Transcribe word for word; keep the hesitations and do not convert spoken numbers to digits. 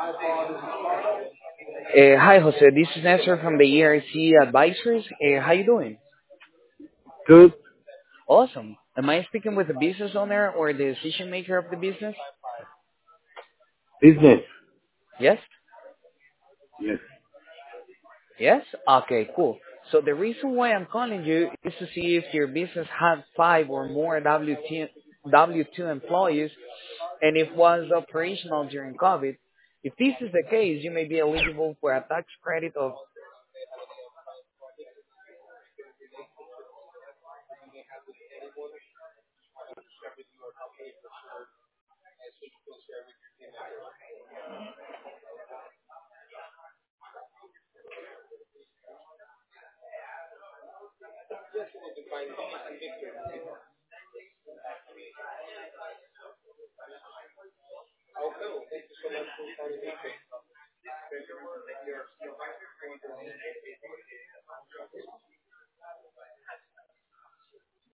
Uh, hi, Jose. This is Nestor from the E R C Advisors. Uh, how you doing? Good Awesome. Am I speaking with the business owner or the decision maker of the business? business. Yes? Yes. Yes? Okay, cool. So the reason why I'm calling you is to see if your business had five or more W two, W two employees and if was operational during COVID. If this is the case, you may be eligible for a tax credit of.